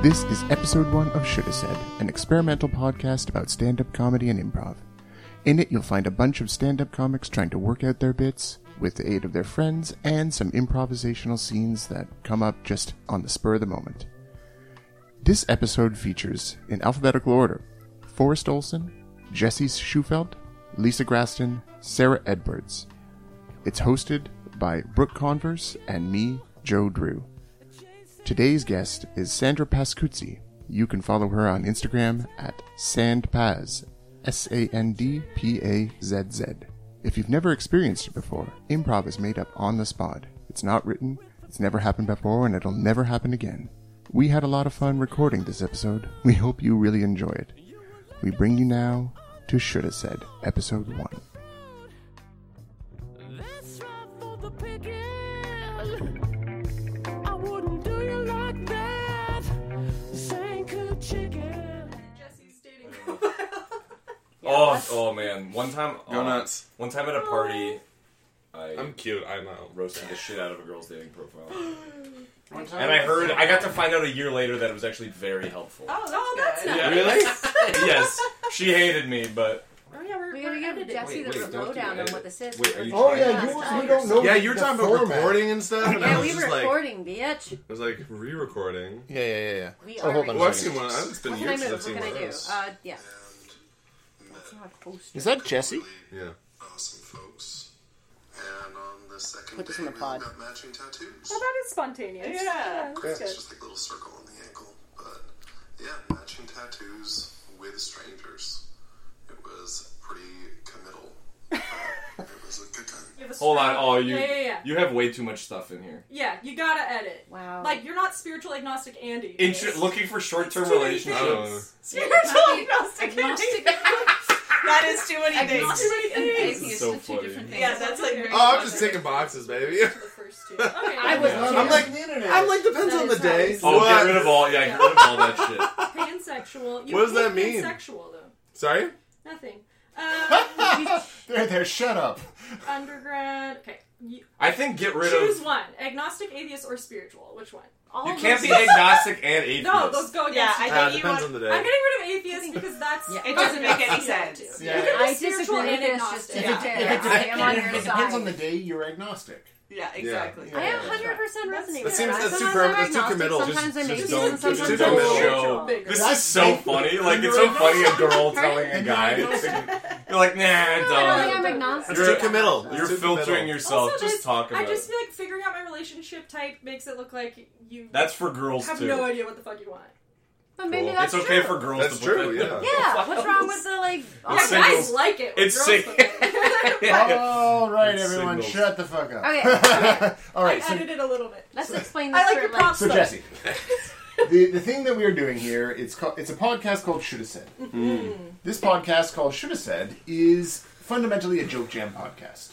This is episode 1 of Shoulda Said, an experimental podcast about stand-up comedy and improv. In it, you'll find a bunch of stand-up comics trying to work out their bits with the aid of their friends and some improvisational scenes that come up just on the spur of the moment. This episode features, in alphabetical order, Forrest Olson, Jesse Schufelt, Lisa Graston, Sarah Edwards. It's hosted by Brooke Converse and me, Joe Drew. Today's guest is Sandra Pascuzzi. You can follow her on Instagram at Sandpaz, Sandpazz. If you've never experienced it before, improv is made up on the spot. It's not written, it's never happened before, and it'll never happen again. We had a lot of fun recording this episode. We hope you really enjoy it. We bring you now to Shoulda Said, episode 1. That's right for the picking. I wouldn't do you like that. Saying cook chicken. Jesse's dating profile. Oh man! One time, Go nuts. One time at a party, I'm cute, I know. roasted the shit out of a girl's dating profile, And and I got to find out a year later that it was actually very helpful. Oh, that's nice. Yeah. Really? Yes, she hated me, but Oh, yeah, We gotta give Jesse Wait, the don't lowdown do on it. what this is. Wait, are you Oh trying yeah, to- you don't know. Yeah, you were the talking about format. recording and stuff, and I Yeah, was we just recording, bitch. I was like, re-recording. Yeah. We Oh, are hold on a Well, I've second. seen one. It's been What can I years move? since I've What seen can I one do? of those. Yeah. That's not a poster. Is that Jesse? Yeah. Awesome folks. And on the second Put this day, in the we pod. got matching tattoos. Well, that is spontaneous. Yeah, that's It's good. just like a little circle on the ankle. But yeah, matching tattoos with strangers. It was pretty committal. It was a good time. You have a hold on. strap. Oh, Yeah. you have way too much stuff in here. Yeah, you gotta edit. Wow. Like, you're not spiritual agnostic and atheist. Looking for short-term It's too many relationships. things. Spiritual agnostic and Agnostic. atheist. That is too many things. Agnostic and This atheist. is so are two funny. different things. Yeah, that's like very Oh, I'm just taking boxes, baby. The first two. Okay. I was- I'm like, depends That on the is how day. it's- Oh, What? get rid of all. Yeah, get rid of all that shit. Pansexual. You What does that hate mean? Pansexual, though. Sorry? Nothing. There, shut up. Undergrad. Okay. I think get rid Choose of. one. Agnostic, atheist, or spiritual. Which one? All You of can't those- be agnostic and atheist. No, those go Yeah, against each I other. think you Depends want. on the I'm day. getting rid of atheist because that's... It doesn't make any sense. Yeah. You can be I spiritual disagree and with this. Just agnostic. to Yeah. be If fair. it, I am on your it depends on the side. day, you're agnostic. Yeah, exactly. I am 100% resonate with seems- that. that's too Sometimes per- I'm that's too agnostic, committal. Sometimes I'm Just atheist, don't- and sometimes just I'm don't spiritual. show. Bigger. This That's is so funny. Like, it's so funny a girl telling a And guy. you're You're like, nah, No, I don't think I'm don't. agnostic. That's too committal. You're It's too filtering committal. yourself. Also, Just this- talk about I just it. feel like figuring out my relationship type makes it look like you That's for girls, have too. no idea what the fuck you want. But maybe Cool. that's It's okay true. for girls That's to put true, that- yeah. Yeah, what's wrong with the, like... It's Yeah, singles. guys like it when It's girls sing- put it. All right, It's everyone, signals. shut the fuck up. Okay, All right, I so edited a little bit. let's explain this I like for, your props, So though. Jesse, the thing that we are doing here, it's a podcast called Shoulda Said. This podcast called Shoulda Said is fundamentally a joke jam podcast.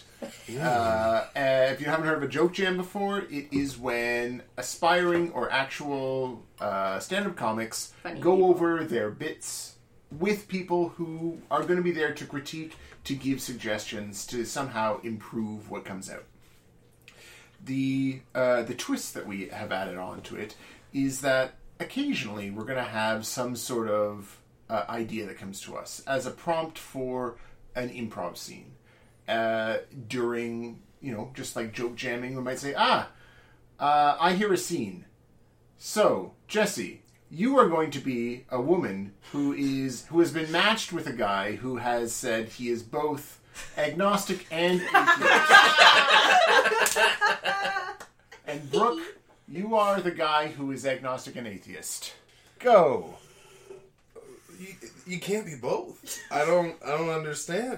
If you haven't heard of a joke jam before, it is when aspiring or actual stand-up comics Funny go people. over their bits with people who are going to be there to critique, to give suggestions, to somehow improve what comes out. The twist that we have added on to it is that occasionally we're going to have some sort of idea that comes to us as a prompt for an improv scene. During, just like joke jamming, we might say, I hear a scene. So, Jesse, you are going to be a woman who has been matched with a guy who has said he is both agnostic and atheist. And Brooke, you are the guy who is agnostic and atheist. Go. You can't be both. I don't understand.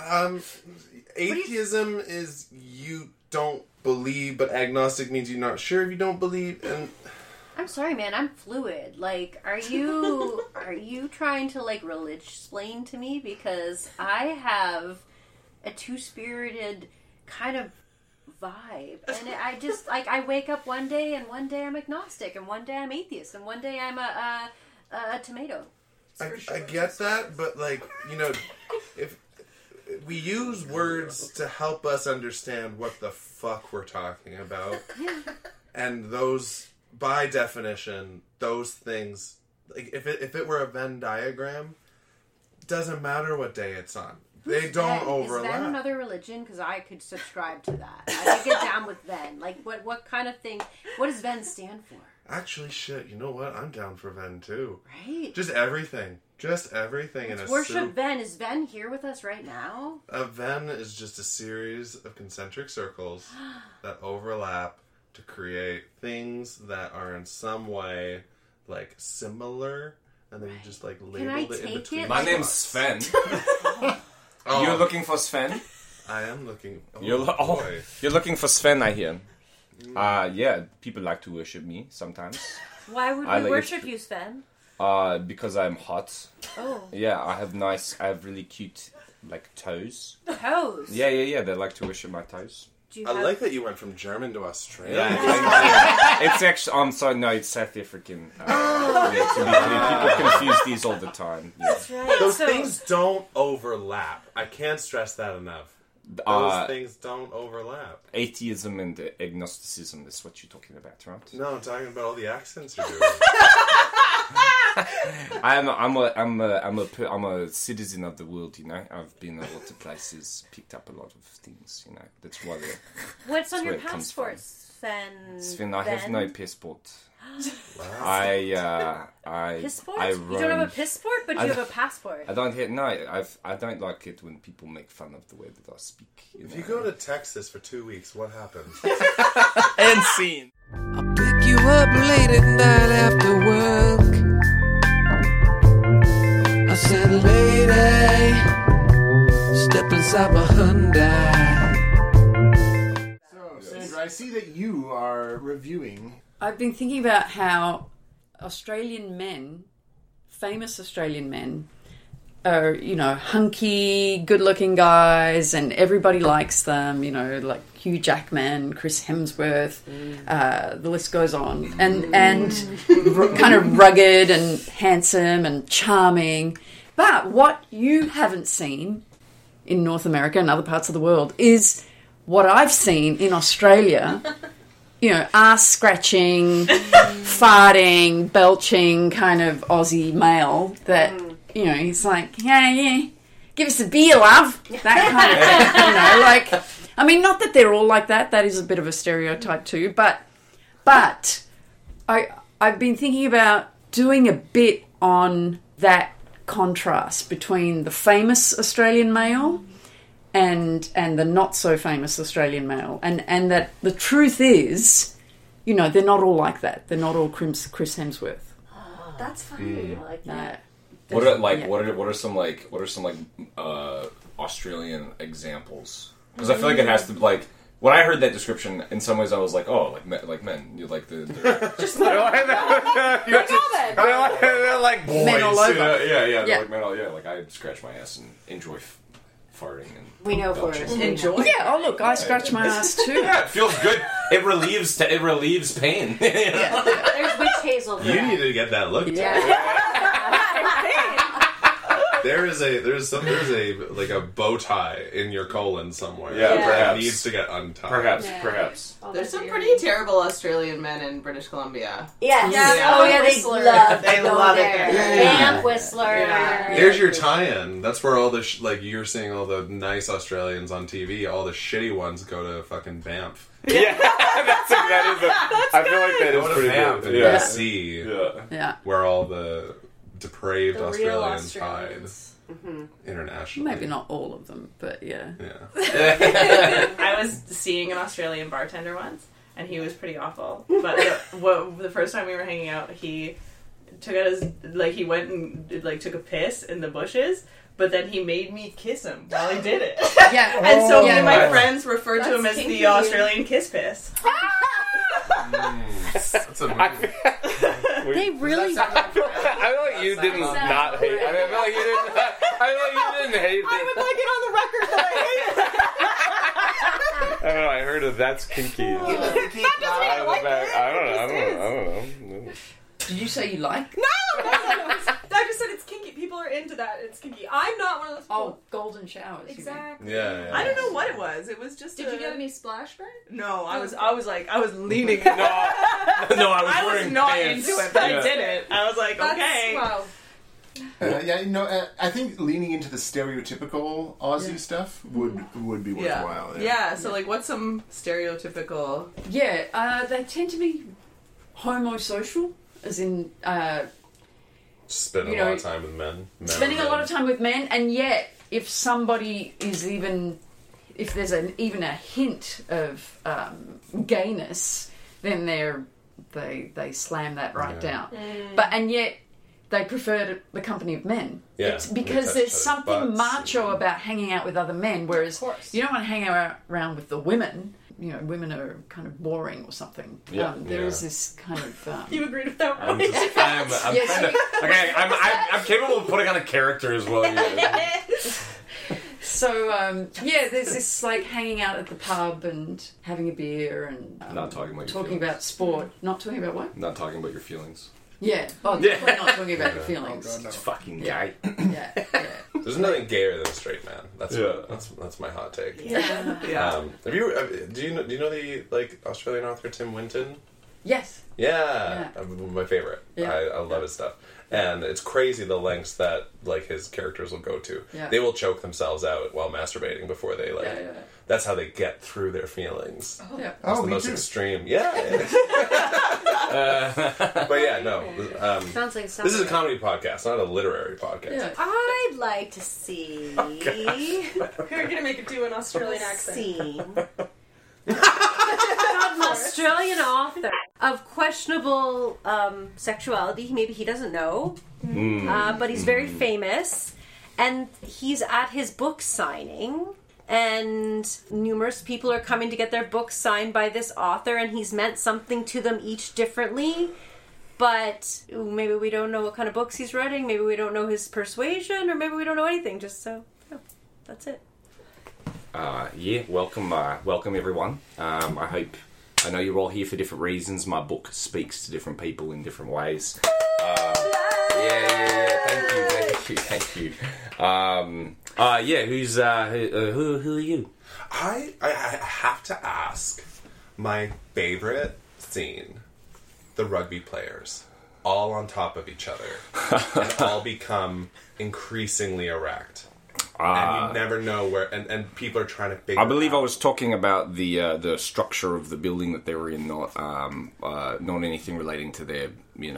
Atheism is you don't believe, but agnostic means you're not sure if you don't believe. And I'm sorry, man. I'm fluid. Like, are you trying to like explain to me, because I have a two-spirited kind of vibe, and I just like I wake up one day and one day I'm agnostic, and one day I'm atheist, and one day I'm a tomato. I get that, but if we use words to help us understand what the fuck we're talking about, and those by definition, those things, like if it were a Venn diagram, doesn't matter what day it's on. They don't overlap. Is Venn another religion? Because I could subscribe to that. I could get down with Venn. Like, what kind of thing? What does Venn stand for? Actually, shit, you know what? I'm down for Venn, too. Right. Just everything. Just everything in a Worship soup. Venn. Is Venn here with us right now? A Venn is just a series of concentric circles that overlap to create things that are in some way, like, similar, and then you just, like, label it in between. My name's Sven. Oh. You're looking for Sven? I am looking... Oh, You're looking for Sven, I hear. Yeah, people like to worship me sometimes. Why would I we like worship it. you, Sven? Because I'm hot. Oh. Yeah, I have really cute, like, toes. Toes? Yeah, they like to worship my toes. Do you I have... like that you went from German to Australian. Yeah, it's actually, I'm sorry, no, it's South African. Yeah, to be clear, people confuse these all the time. Yeah. That's right. Those So- things don't overlap. I can't stress that enough. Those things don't overlap. Atheism and agnosticism is what you're talking about, right? No, I'm talking about all the accents you're doing. I'm a citizen of the world, you know. I've been a lot of places, picked up a lot of things, you know. That's why. What's on that's your where it comes passport, from. Sven? Sven, I have no passport. Wow. Passport? I You don't have roam- a passport, but you have a passport. I don't have no. I don't like it when people make fun of the way that I speak. If you go to Texas for 2 weeks, what happens? and scene. I'll pick you up late at night after work. I said, lady, step inside my Hyundai. So, Sandra, I see that you are reviewing. I've been thinking about how Australian men, famous Australian men, are, you know, hunky, good-looking guys, and everybody likes them, you know, like Hugh Jackman, Chris Hemsworth, the list goes on. And kind of rugged and handsome and charming. But what you haven't seen in North America and other parts of the world is what I've seen in Australia. You know, ass-scratching, farting, belching kind of Aussie male that, you know, he's like, yeah, give us a beer, love. That kind of thing, you know, like, I mean, not that they're all like that. That is a bit of a stereotype too, but I've been thinking about doing a bit on that contrast between the famous Australian male and the not so famous Australian male, and that the truth is, you know, they're not all like that. They're not all Chris Hemsworth. That's funny. I like that. What are some Australian examples? Because I feel like it has to like. When I heard that description, in some ways I was like, oh, like men, you like the Just they're like boys, Men all over. yeah, Yeah. they're like men all like I scratch my ass and enjoy farting and We know belching. Forrest. enjoy. Yeah. Oh look, I scratch my ass too. Yeah, it feels good. It relieves pain. There's witch hazel. for You that. need to get that looked at. Yeah. There's a like a bow tie in your colon somewhere. Yeah, that perhaps. needs to get untied. Perhaps. There's some pretty terrible Australian men in British Columbia. Yes. Yeah. Oh yeah, they Whistler. love They to go love it there. there. Banff, Whistler. Yeah. There's your tie-in. That's where all the like you're seeing all the nice Australians on TV. All the shitty ones go to fucking Banff. Yeah, I feel like that Go is to pretty Banff good. and Yeah. you see Yeah. where all the depraved The real Australians hide Australians. internationally. Maybe not all of them, but yeah. Yeah. I was seeing an Australian bartender once, and he was pretty awful. But the first time we were hanging out, he took out his he went and took a piss in the bushes. But then he made me kiss him while he did it. Yeah. And so me and my Wow. friends referred to him as kinky. the Australian kiss piss. That's a movie. They really. I feel like you didn't not hate. I feel like you didn't. I feel like you didn't hate. I would like it on the record that I hate it. I don't know. I heard of that's kinky. I don't know. Did you say you like? I just said it's kinky. People are into that. It's kinky. I'm not one of those people. Oh, golden showers. you mean. Exactly. Yeah. I don't know what it was. It was just. Did you get any splash burn? No, I was leaning. No, I was I was wearing not pants. into it, but Yeah. I did it. I was like, That's, okay. wow. I think leaning into the stereotypical Aussie stuff would be worthwhile. Yeah. So like, what's some stereotypical? Yeah, they tend to be homosocial, as in Spending You a lot know, of time with men. spending a lot of time with men, and yet if somebody is if there's even a hint of gayness, then they slam that right down. And yet they prefer the company of men. Yeah, It's they because touch there's each other's something butts macho and- about hanging out with other men, whereas course. you don't want to hang around with the women. You know, women are kind of boring or something. Yeah. There is this kind of You agreed with that I'm one. just, I'm Yes, kind of, okay, I'm capable of putting on a character as well. Yeah. So there's this like hanging out at the pub and having a beer and Not talking about your talking feelings. about sport. Not talking about what? Not talking about your feelings. Yeah. Oh, Yeah. definitely not talking about your feelings. God, no. It's fucking Yeah. gay. Yeah. There's nothing gayer than a straight man. That's Yeah. that's my hot take. Yeah. Yeah. Do you know the like Australian author Tim Winton? Yes. Yeah, my favorite. Yeah. I love his stuff, and it's crazy the lengths that like his characters will go to. Yeah. They will choke themselves out while masturbating before they like. Yeah. That's how they get through their feelings. Yeah. It's the me most too. extreme. Yeah. But yeah, no. Sounds like This is a comedy podcast, not a literary podcast. Yeah. I'd like to see You're gonna make it do an Australian accent. scene an Australian author of questionable sexuality. Maybe he doesn't know, but he's very famous, and he's at his book signing. And numerous people are coming to get their books signed by this author, and he's meant something to them each differently. But maybe we don't know what kind of books he's writing. Maybe we don't know his persuasion, or maybe we don't know anything. Just so, that's it. Welcome everyone. I know you're all here for different reasons. My book speaks to different people in different ways. Thank you. Who are you? I have to ask my favorite scene: the rugby players all on top of each other and all become increasingly erect. And you never know where, and people are trying to figure. I believe out. I was talking about the structure of the building that they were in, not anything relating to their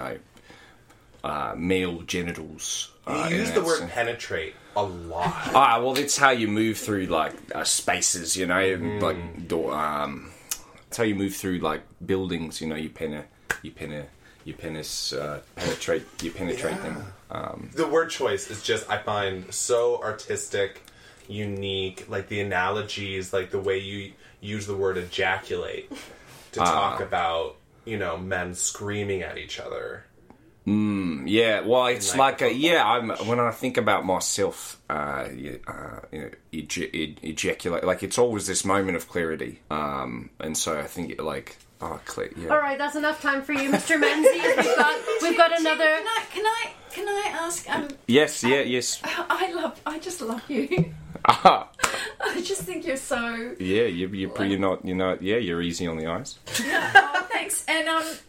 male genitals. You use the word penetrate a lot. Well, it's how you move through like spaces, like door. It's how you move through like buildings. You penetrate them. The word choice is just, I find, so artistic, unique. Like the analogies, like the way you use the word ejaculate to talk about, men screaming at each other. Yeah, well, it's Like when I think about myself, ejaculate, like it's always this moment of clarity, and so I think clear. Yeah. All right, that's enough time for you, Mr. Menzies. We've got another. Can I ask? Yes. Yes. I just love you. Ah. I just think you're so. Yeah, you're not. You're easy on the eyes. Oh, thanks. And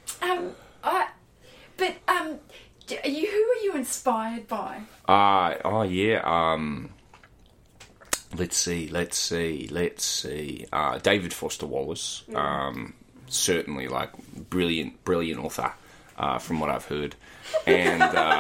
who are you inspired by? Let's see. David Foster Wallace. Certainly, like brilliant author, from what I've heard, and.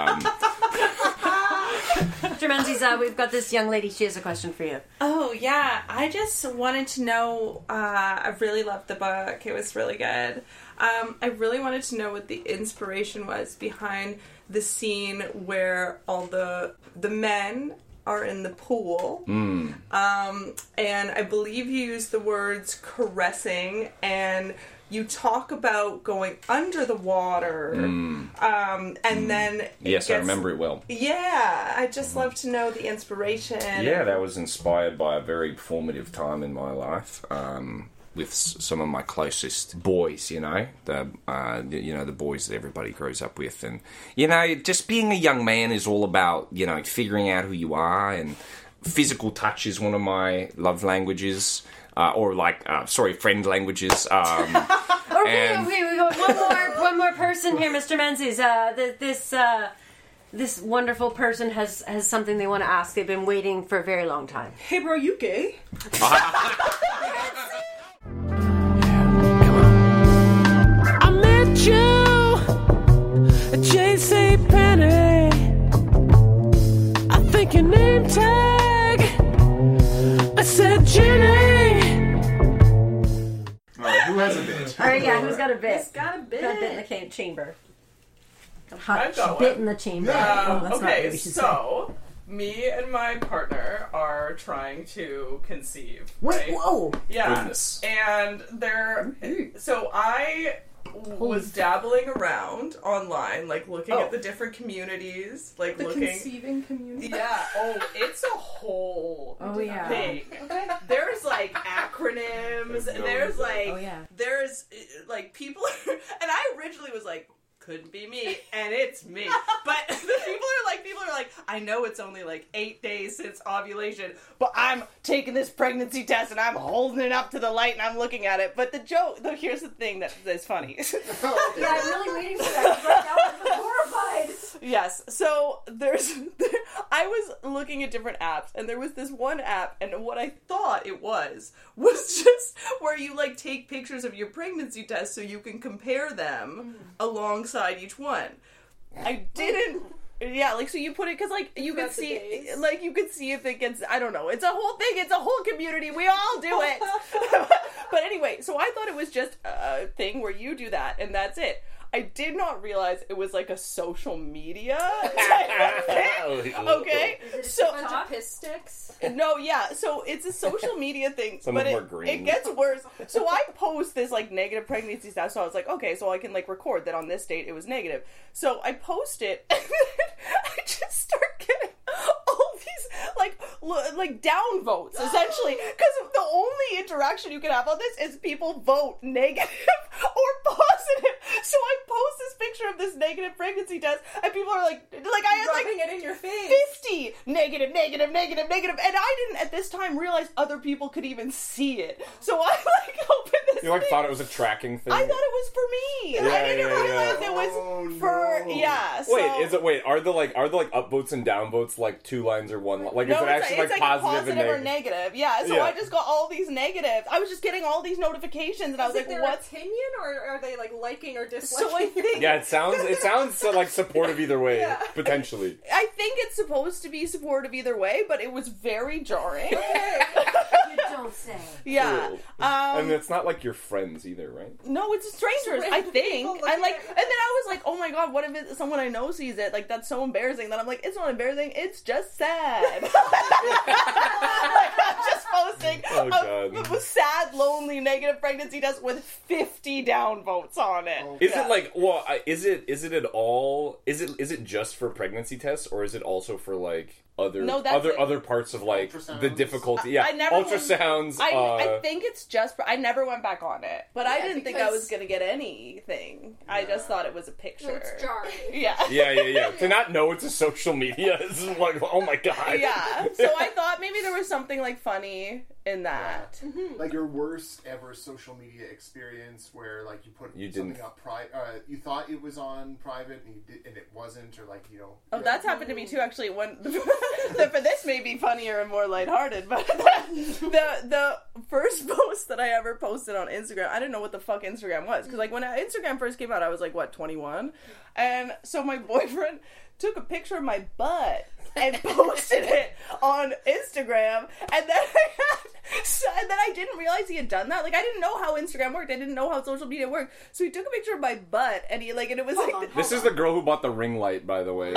Mr. Menzies, we've got this young lady. She has a question for you. Oh, yeah. I just wanted to know, I really loved the book. It was really good. I really wanted to know what the inspiration was behind the scene where all the men are in the pool. And I believe you used the words caressing, and you talk about going under the water. And then... Yes, I remember it well. Yeah, I'd just love to know the inspiration. Yeah, that was inspired by a very formative time in my life. with some of my closest boys, the boys that everybody grows up with. And, just being a young man is all about, figuring out who you are, and physical touch is one of my love languages, friend languages. Okay, we got one more person here, Mr. Menzies. This wonderful person has something they want to ask. They've been waiting for a very long time. Hey, bro, you gay? I met you at J.C. Penney. I think your name tag. I said Jenny. All right, who has a bit? All right, yeah, who's got a bit? Who's got a bit? Got a bit in the chamber. I've got bit one. in the chamber. Yeah. Oh, that's not what Okay, we should so me and my partner are trying to conceive. say. Wait, right? whoa! Yeah. Goodness. And so I was dabbling around online, like looking at the different communities, like The looking. conceiving community. Yeah. Oh, it's a whole yeah. thing. There's like acronyms. And there's like there's like people, and I originally was like, couldn't be me, and it's me. But the people are like, I know it's only like 8 days since ovulation, but I'm taking this pregnancy test and I'm holding it up to the light and I'm looking at it. But here's the thing that's funny. Yeah, I'm really waiting for that. Right now, I'm horrified. Yes. So I was looking at different apps, and there was this one app, and what I thought it was just where you like take pictures of your pregnancy test so you can compare them alongside each one. I didn't. Yeah, like, so you put it, because, like, you could see, like, you could see if it gets, I don't know, it's a whole thing, it's a whole community, we all do it. But anyway, so I thought it was just a thing where you do that, and that's it. I did not realize it was like a social media type of thing. Okay, so Piss sticks. no, yeah, so it's a social media thing, Some but of them are green. it gets worse. So I post this like negative pregnancy stuff, so I was like, okay, so I can like record that on this date it was negative. So I post it, and then I just start getting all these like down votes essentially, because the only interaction you can have on this is people vote negative or positive. So I post this picture of this negative pregnancy test, and people are like I had like Rubbing it in your face. 50 negative, negative, negative, negative, and I didn't at this time realize other people could even see it. So I like opened this. You like thing. thought it was a tracking thing? I thought it was for me. Yeah, I didn't yeah, realize yeah. it was Oh, for no. yeah. So, Are the upvotes and downvotes like 2 lines or 1 line? Like, no, is it it's actually like like a positive and or negative? negative. Yeah, so Yeah. I just got all these negatives. I was just getting all these notifications, and I was Is it like, their "What?" opinion, or are they like liking or disliking? So I think Yeah, it sounds like supportive either way, Yeah. potentially. I think it's supposed to be supportive either way, but it was very jarring. You don't say. Yeah. Cool. And it's not like your friends either, right? No, it's strangers, I think. People And like, looking and then I was like, oh my god, what if someone I know sees it? Like, that's so embarrassing. Then I'm like, it's not embarrassing, it's just sad. Like, I'm just posting Oh, God. a sad, lonely, negative pregnancy test with 50 downvotes on it. Is Yeah. it like, well, is it at all, is it just for pregnancy tests, or is it also for like No, that's it. other parts of like the Ultrasounds. difficulty? Yeah, I never ultrasounds. I think it's just I never went back on it, but I Yeah, didn't think I because- was gonna get anything. I just thought it was a picture. No, it's jarring. Yeah. yeah. To not know it's a social media is like, oh my god. Yeah. So I thought maybe there was something like funny in that. Like your worst ever social media experience where like you put You something didn't- up you thought it was on private and it wasn't, or like, you know. Oh, that's happened to me too. Actually, when for this may be funnier and more lighthearted, but the first post that I ever posted on Instagram, I didn't know what the fuck Instagram was, because like when Instagram first came out, I was like 21, and so my boyfriend took a picture of my butt and posted it on Instagram, and then I didn't realize he had done that. Like, I didn't know how Instagram worked. I didn't know how social media worked. So he took a picture of my butt, and he like, and it was This is the girl who bought the ring light, by the way.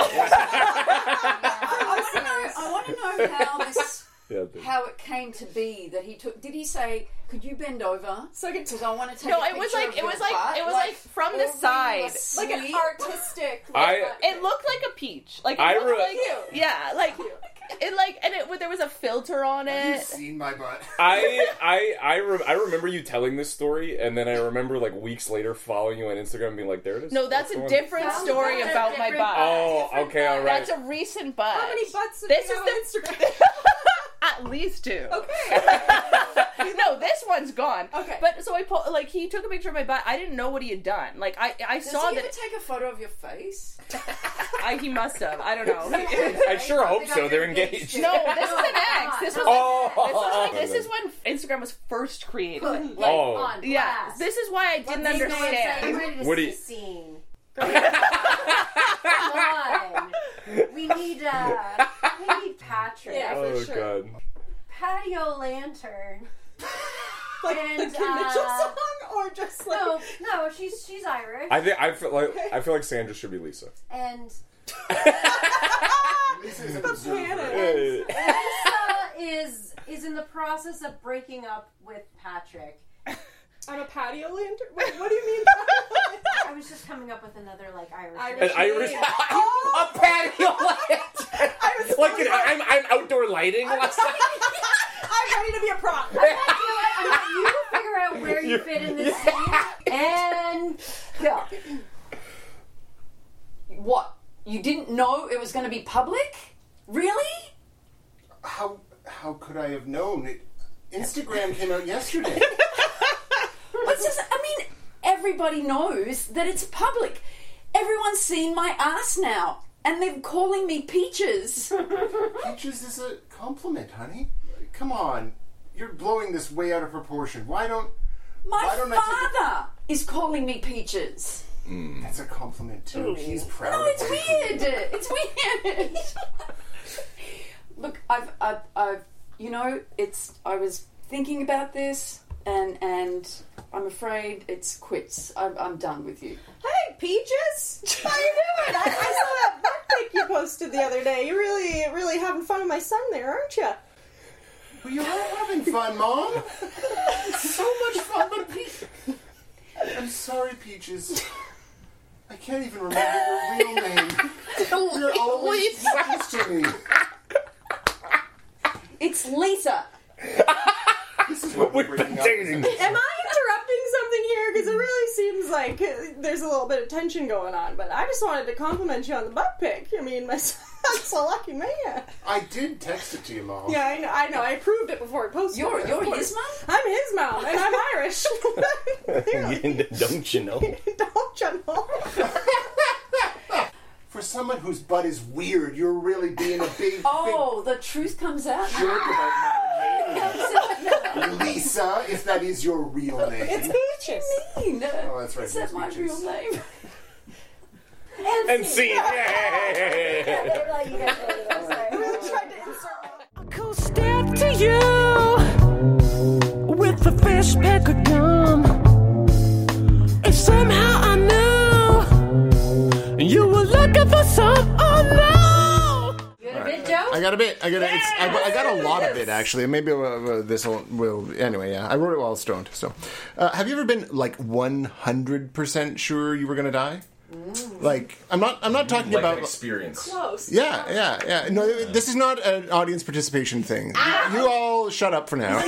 I want to know how this, Yeah, how it came to be that he took. Did he say, "Could you bend over?" So Because I want to take. No, a it was picture like of it your was like butt, it was like from the or were you side. like an asleep? artistic. I- It looked like a peach. Like it I looked re- like yeah, like there was a filter on Have you it. seen my butt? I remember you telling this story, and then I remember like weeks later following you on Instagram and being like, there it is. No, that's a different That's story a about my different butt. Oh, okay, all right. That's a recent butt. How many butts have This you is have the on Instagram? At least 2. Okay. No, this one's gone. Okay. But so he took a picture of my butt. I didn't know what he had done. Like I Does saw he that ever take a photo of your face? he must have. I don't know. I sure hope so. They're engaged. No, this is an ex. This was this is when Instagram was first created. Put Like, on yeah, blast. this is why I didn't Let's go inside. I'm understand. ready to What do see you- a scene. Come on. We need Patrick. Yeah. Oh sure. god. Patio lantern. Like And, the Mitchell song, or just like No, she's Irish. I feel like Sandra should be Lisa. And the panic. Lisa is in the process of breaking up with Patrick. On a patio lantern? Wait, what do you mean? I was just coming up with another Irish. An Irish a patio light. Like I'm outdoor lighting. I'm ready to be a prop. I'll let you figure out where you fit in this scene. And go. What? You didn't know it was going to be public? Really? How could I have known? Instagram came out yesterday. I mean, everybody knows that it's public. Everyone's seen my ass now, and they're calling me Peaches. Peaches is a compliment, honey. Come on. You're blowing this way out of proportion. Why don't My I father is calling me Peaches. That's a compliment too. He's proud. No, of it's what he weird. did. It's weird. Look, I've, I was thinking about this, and I'm afraid it's quits. I'm done with you. Hey, Peaches! How you doing? I saw that butt pic you posted the other day. You're really having fun with my son there, aren't you? Well, you are having fun, Mom. So much fun, but I'm sorry, Peaches. I can't even remember your real name. You're always Peaches to me. It's Lisa. This is what we're breaking up. Am I interrupting something here? Because it really seems like there's a little bit of tension going on. But I just wanted to compliment you on the butt pic. I mean, my son's a lucky man. I did text it to you, Mom. Yeah, I know. I approved it before I posted it. You're his mom? I'm his mom, and I'm Irish. Don't you know? Don't you know? For someone whose butt is weird, you're really being a big, Oh, the truth comes out. big jerk about my name. Lisa, if that is your real name. It's Peaches. Oh, that's right. Is that it's my Peaches. real name? And see. I really tried to insert Cool step to you with the fish pick of gum. If somehow I knew you were looking for some, oh no! You got a bit, Joe? I got a bit. I got a lot of it actually. Maybe this will. Anyway, yeah. I wrote it while stoned. So, have you ever been like 100% sure you were gonna die? Like, I'm not talking Like about an experience. close. Yeah. No, this is not an audience participation thing. You all shut up for now.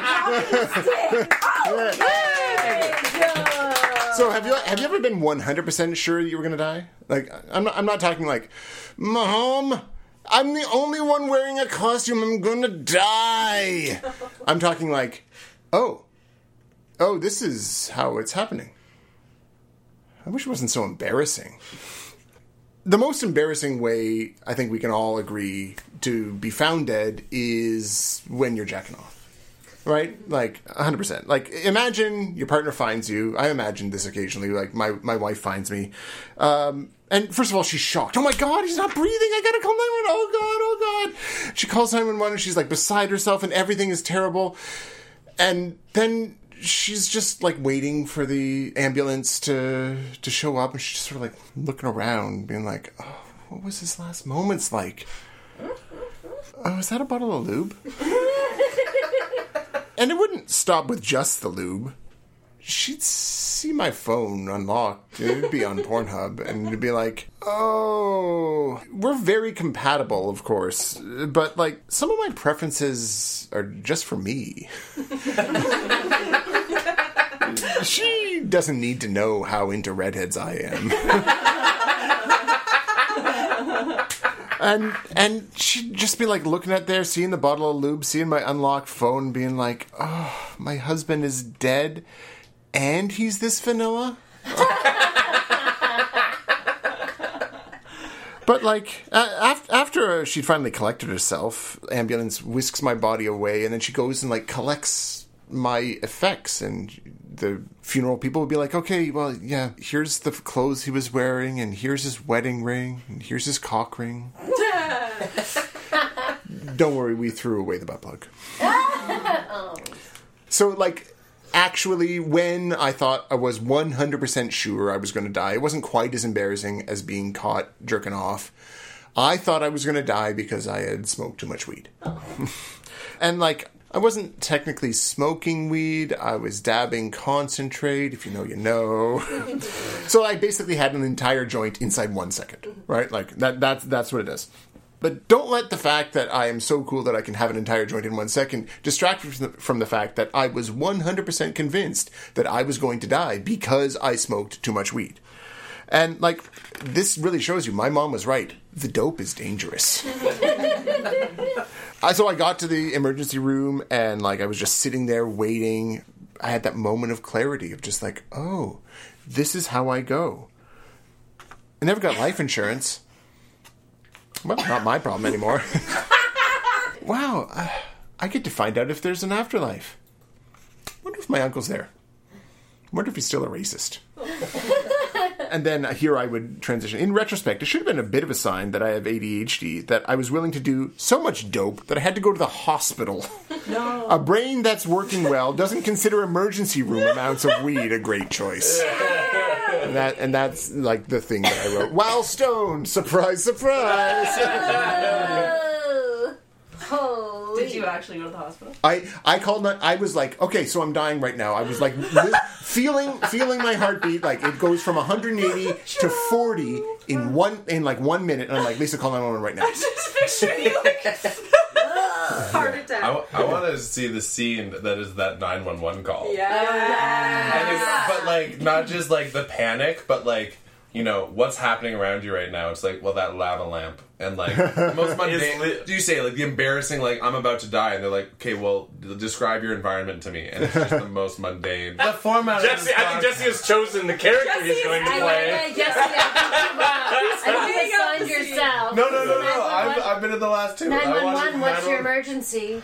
So have you ever been 100% sure that you were gonna die? Like, I'm not talking like, Mom, I'm the only one wearing a costume. I'm gonna die. I'm talking like, oh, this is how it's happening. I wish it wasn't so embarrassing. The most embarrassing way I think we can all agree to be found dead is when you're jacking off. Right? Like, 100%. Like, imagine your partner finds you. I imagine this occasionally. Like, my wife finds me. And first of all, she's shocked. Oh my God, he's not breathing. I gotta call 911. Oh God. She calls 911 and she's like beside herself and everything is terrible. And then she's just like waiting for the ambulance to show up, and she's just sort of like looking around, being like, "Oh, what was his last moments like? Oh, is that a bottle of lube?" And it wouldn't stop with just the lube. she'd see my phone unlocked. It'd be on Pornhub, and it'd be like, oh, we're very compatible, of course, but, like, some of my preferences are just for me. She doesn't need to know how into redheads I am. And she'd just be like looking at there, seeing the bottle of lube, seeing my unlocked phone, being like, oh, my husband is dead and he's this vanilla? But, like, after she'd finally collected herself, ambulance whisks my body away, and then she goes and, like, collects my effects, and the funeral people would be like, okay, well, yeah, here's the clothes he was wearing, and here's his wedding ring, and here's his cock ring. Don't worry, we threw away the butt plug. So, like, actually, when I thought I was 100% sure I was going to die, it wasn't quite as embarrassing as being caught jerking off. I thought I was going to die because I had smoked too much weed. And, like, I wasn't technically smoking weed. I was dabbing concentrate. If you know, you know. So I basically had an entire joint inside 1 second, right? Like, that's what it is. But don't let the fact that I am so cool that I can have an entire joint in 1 second distract me from the fact that I was 100% convinced that I was going to die because I smoked too much weed. And, like, this really shows you my mom was right. The dope is dangerous. So I got to the emergency room and, like, I was just sitting there waiting. I had that moment of clarity of just like, oh, this is how I go. I never got life insurance. Well, not my problem anymore. Wow, I get to find out if there's an afterlife. Wonder if my uncle's there. Wonder if he's still a racist. And then here I would transition. In retrospect, it should have been a bit of a sign that I have ADHD, that I was willing to do so much dope that I had to go to the hospital. No. A brain that's working well doesn't consider emergency room amounts of weed a great choice. And that's like the thing that I wrote. While stoned, surprise, surprise. Did you actually go to the hospital? I called. I was like, okay, so I'm dying right now. I was like feeling my heartbeat, like it goes from 180 to 40 in 1 minute, and I'm like, Lisa, call 911 right now. I just picture you like heart attack. I want to see the scene that is that 911 call. Yeah. But like not just like the panic, but like, you know, what's happening around you right now. It's like, well, that lava lamp. And like, the most mundane, do you say like the embarrassing, like, I'm about to die, and they're like, okay, well, describe your environment to me. And it's just the most mundane. The format Jesse, I think Jesse has chosen the character he's going to play. Jesse, I think you found yourself. No. I've been in the last two. 911, what's your emergency?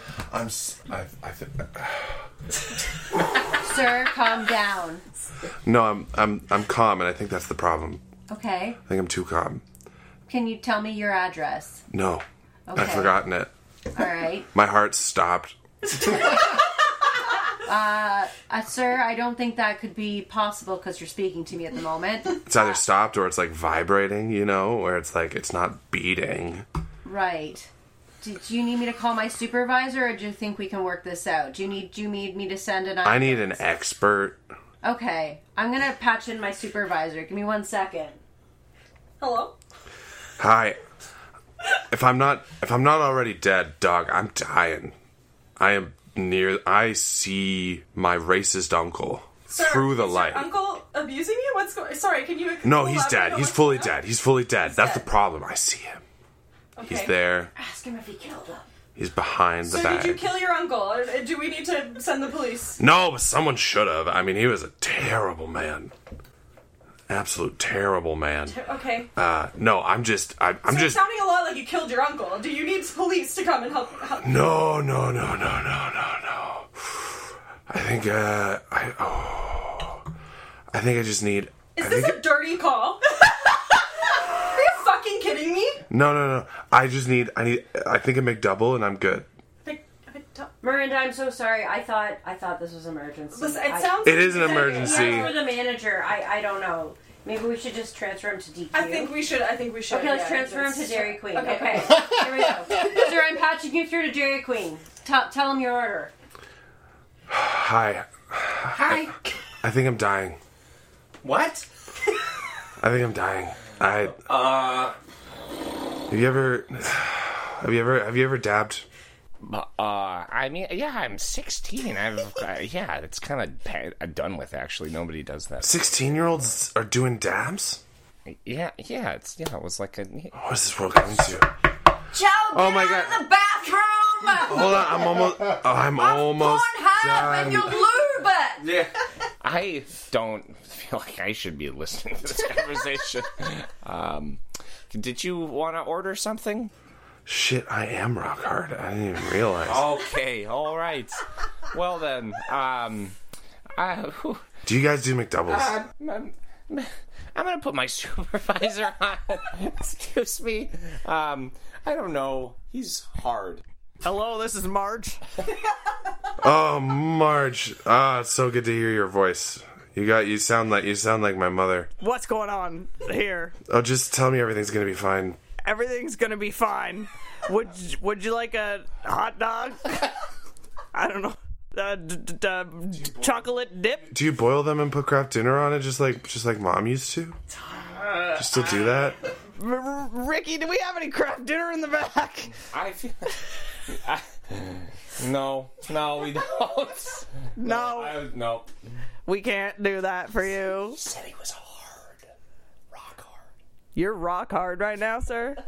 Sir, calm down. No, I'm calm, and I think that's the problem. Okay. I think I'm too calm. Can you tell me your address? No. Okay. I've forgotten it. All right. My heart stopped. Sir, I don't think that could be possible because you're speaking to me at the moment. It's either stopped or it's like vibrating, you know, where it's like it's not beating. Right. Do you need me to call my supervisor, or do you think we can work this out? Do you need me to send an... I need an expert. Okay. I'm going to patch in my supervisor. Give me 1 second. Hello? Hi. If I'm not already dead, dog, I'm dying. I see my racist uncle through the light. Your uncle abusing you? What's going... Sorry, can you... No, he's dead. He's fully dead. He's fully dead. That's the problem. I see him. Okay. He's there. Ask him if he killed him. He's behind the So bag. did you kill your uncle? Or do we need to send the police? No, but someone should have. I mean, he was a terrible man. Absolute terrible man. Okay. No, I'm just... It's sounding a lot like you killed your uncle. Do you need police to come and help? No. I think I just need... Is this a dirty call? Are you fucking kidding me? No. I think a McDouble and I'm good. Miranda, I'm so sorry. I thought this was an emergency. Listen, It is an emergency. Yeah, for the manager. I don't know. Maybe we should just transfer him to DQ. I think we should. Okay, let's transfer him to Dairy Queen. Okay. Here we go. Sir, I'm patching you through to Dairy Queen. Tell him your order. Hi. I think I'm dying. What? I think I'm dying. Have you ever dabbed? I mean, yeah, I'm 16. Yeah, it's kind of done with, actually. Nobody does that. 16-year-olds are doing dabs? Yeah, it was like a... What is this world coming to? Joe, Oh get my out God. of the bathroom! Hold on, I'm almost Pornhub and you done. lube it! Yeah. I don't feel like I should be listening to this conversation. Did you want to order something? Shit, I am rock hard. I didn't even realize. Okay, all right. Well then, Do you guys do McDoubles? I'm gonna put my supervisor on. Excuse me. I don't know. He's hard. Hello, this is Marge. Oh, Marge. It's so good to hear your voice. You sound like my mother. What's going on here? Oh, just tell me everything's gonna be fine. Everything's gonna be fine. Would you like a hot dog? I don't know. Chocolate dip? Do you boil them and put Kraft dinner on it just like Mom used to? You still do that? Ricky, do we have any Kraft dinner in the back? I feel. No, we don't. No. No. We can't do that for you. He said he was hard. Rock hard. You're rock hard right now, sir.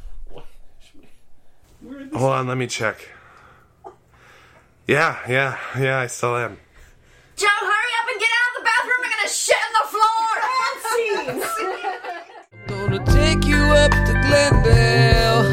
Hold on, let me check. Yeah, I still am. Joe, hurry up and get out of the bathroom! I'm gonna shit on the floor! Gonna take you up to Glendale.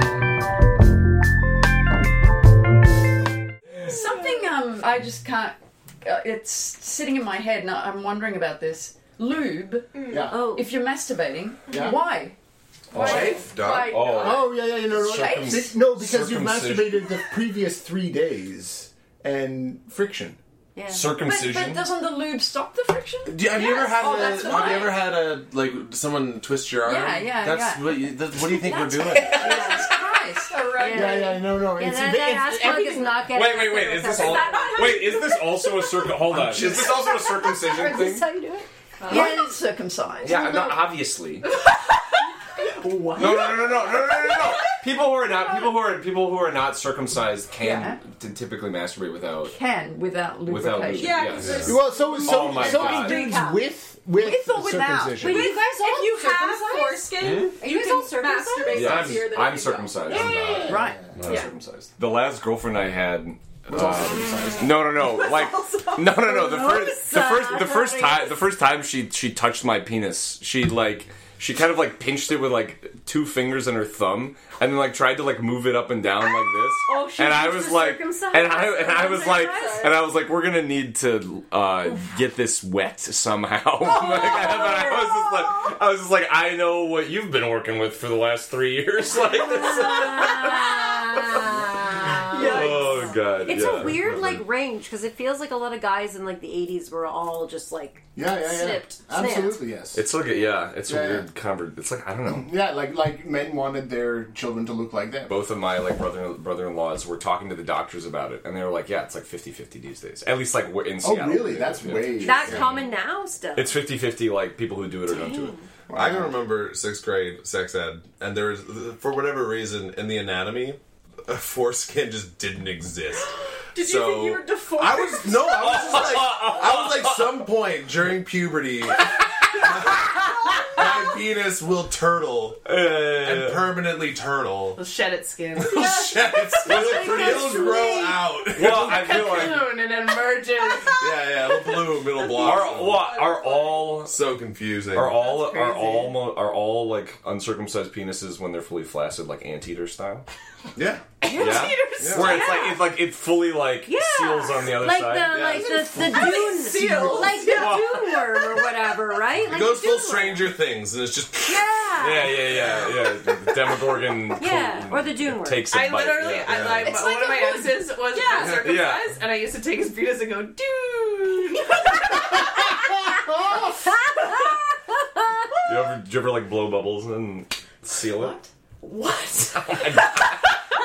Something I just can't. It's sitting in my head, and I'm wondering about this. Lube. Yeah. Oh. If you're masturbating, Yeah. why? Chafe, dog. Oh, yeah, no. No, because you've Circumcision. masturbated the previous 3 days and friction. Yeah. Circumcision. But doesn't the lube stop the friction? Have you ever had that's why. like someone twist your arm? Yeah. What do you think we're doing? Jesus Christ! All right. Yeah, no. Yeah, It's, that's it's plug is everything. not getting. Wait. Is this all? Wait, is this also a Hold on. Is this also a circumcision Is thing? this how you do it? Why not circumcised? Yeah, no, obviously. What? No. People who are not circumcised can typically masturbate without Without lubrication. lube. Yeah, Yes. because Well, so Oh my God. it dudes with With or without? circumcision. But you guys all if you have circumcised? foreskin, Are you you guys can all circumcised? masturbate Yeah, easier than I'm if you circumcised. I'm not. Right. I'm not Yeah. circumcised. The last girlfriend I had. No. Like no. The first time she touched my penis, she kind of like pinched it with like 2 fingers and her thumb, and then like tried to like move it up and down like this. Oh, she and I used was to like, circumcise and I was like, uncircumcised? we're gonna need to get this wet somehow. But I was just like, I know what you've been working with for the last 3 years. Like this. Oh god. It's yeah. a weird like range because it feels like a lot of guys in like the 80s were all just like snipped. Absolutely, yes. It's like it's a Yeah, weird convert. It's like I don't know. Yeah, like men wanted their children to look like them. Both of my like brother-in-laws were talking to the doctors about it, and they were like, "Yeah, it's like 50-50 these days. At least like we're in Oh, Seattle." really? That's Yeah. way. That common now still. It's 50-50, like people who do it or don't do it. I can remember 6th grade sex ed, and there was, for whatever reason, in the anatomy, foreskin just didn't exist. Did you think you were deformed? I was like some point during puberty, my penis will turtle and perpermanently turtle. It'll shed its skin. It'll grow out. Well, I feel like Cocoon and it emerges. yeah, it'll bloom, it'll blossom. are all So confusing. are all like uncircumcised penises when they're fully flaccid, like anteater style? Yeah. Yeah, where it's like it fully like seals on the other like side. the dune Seal. like the dune worm or whatever, right? Like It goes the full dune Stranger Things, and it's just worm. The Demogorgon. Yeah, or the dune worm. Takes a I bite. literally, Yeah. one of my exes was circumcised, and I used to take his penis and go, dude. Do you ever like blow bubbles and seal it? What?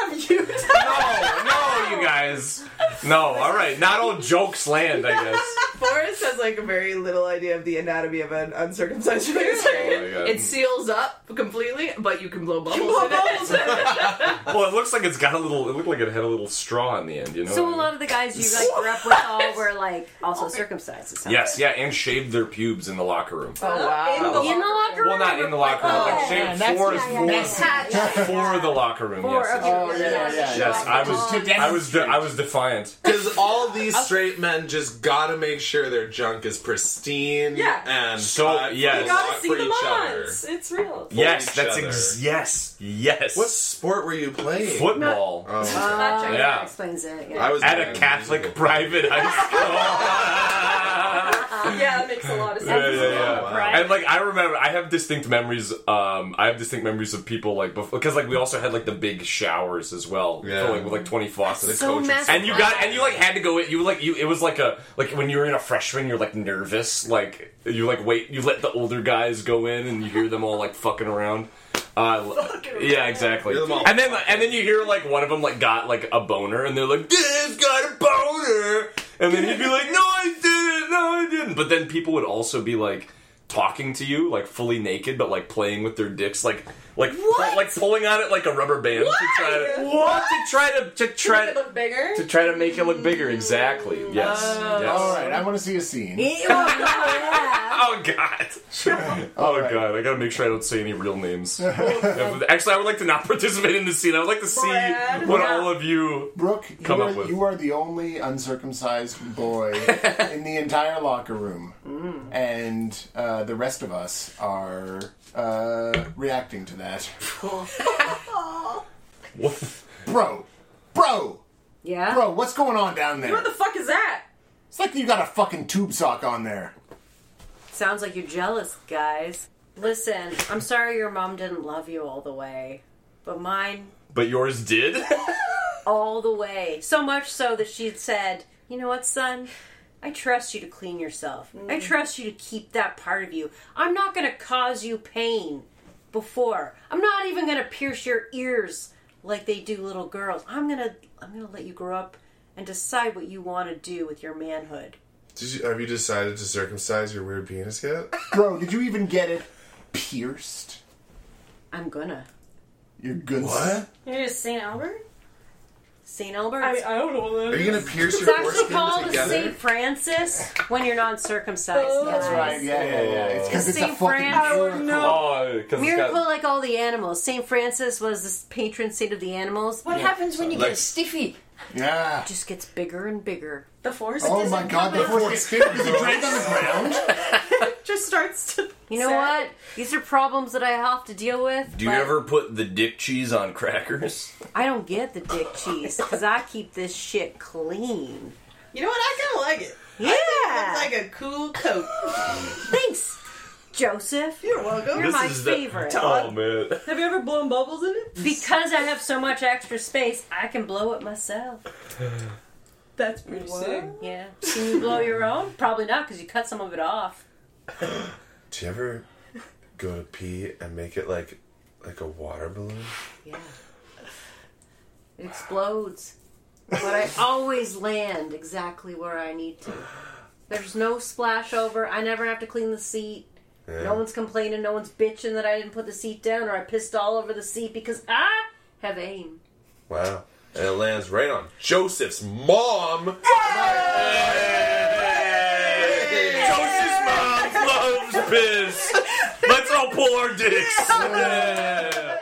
No, you guys. No, all right. Not all jokes land, I guess. Forrest has like a very little idea of the anatomy of an uncircumcised penis. my God. It seals up completely, but you can blow bubbles in it. Well, it looks like it's got a little. It looked like it had a little straw in the end. You know. So a lot of the guys you like grew up with all were like also circumcised. it sounds Yes, like. yeah, and shaved their pubes in the locker room. Oh wow! In the locker room. Well, not in the locker room. Like shaved for the locker room. Yes. Oh yeah. Yes, I was defiant. Because all these straight men just gotta make sure their junk is pristine and So, yes. You gotta see for the each other. mods. It's real. Yes, each that's other. yes. What sport were you playing? Football? Oh, okay. Yeah, Yeah. explains it. Yeah. I was At a Catholic private high school. Yeah, that makes a lot of sense. Yeah. And like I remember, I have distinct memories. Of people like because like we also had like the big showers as well, with like 20 faucets. So messy. And you like had to go in. It was like when you were in a freshman, you're like nervous. Like you like wait, you let the older guys go in, and you hear them all like fucking around. Yeah, exactly. And then you hear like one of them like got like a boner, and they're like, "This got a boner," and then you'd be like, "No, I didn't." But then people would also be like talking to you like fully naked, but like playing with their dicks, like pulling on it like a rubber band to try Make it look bigger. to try to make it look bigger. Exactly. Yes. All right, I want to see a scene. Oh god. Oh god. I gotta make sure I don't say any real names. Actually, I would like to not participate in this scene. I would like to see what all of you Brooke, come up with. You are the only uncircumcised boy in the entire locker room, and the rest of us are reacting to that. What? Bro, Yeah. bro, what's going on down there? What the fuck is that? It's like you got a fucking tube sock on there. Sounds like you're jealous, guys. Listen, I'm sorry your mom didn't love you all the way, but mine But yours did? all the way. So much so that she'd said, "You know what, son? I trust you to clean yourself. I trust you to keep that part of you. I'm not going to cause you pain before. I'm not even going to pierce your ears like they do little girls. I'm going to let you grow up and decide what you want to do with your manhood." Have you decided to circumcise your weird penis yet? Bro, did you even get it pierced? I'm gonna. You're good. What? Maybe it's St. Albert? St. Albert? I don't know what that Are you gonna pierce It's your actually foreskin called together? St. Francis when you're not circumcised. That's right. Yeah. It's because it's a St. fucking Francis. miracle. Oh, because Miracle like all the animals. St. Francis was the patron saint of the animals. What happens when you get a stiffy? Yeah. It just gets bigger and bigger. The force Oh my god, the foreskin is it dragged on the ground? just starts to. You know what? These are problems that I have to deal with. Do you but ever put the dick cheese on crackers? I don't get the dick cheese because I keep this shit clean. You know what? I kind of like it. Yeah. It's like a cool coat. Thanks, Joseph. You're welcome. You're my favorite. Oh man. Have you ever blown bubbles in it? Because I have so much extra space, I can blow it myself. That's pretty sick. Yeah. Can you blow your own? Probably not, because you cut some of it off. Do you ever go to pee and make it like a water balloon? Yeah. It explodes. But I always land exactly where I need to. There's no splash over. I never have to clean the seat. Yeah. No one's complaining. No one's bitching that I didn't put the seat down or I pissed all over the seat because I have aim. Wow. And it lands right on Joseph's mom. Joseph's mom loves piss. Let's all pull our dicks. Yeah.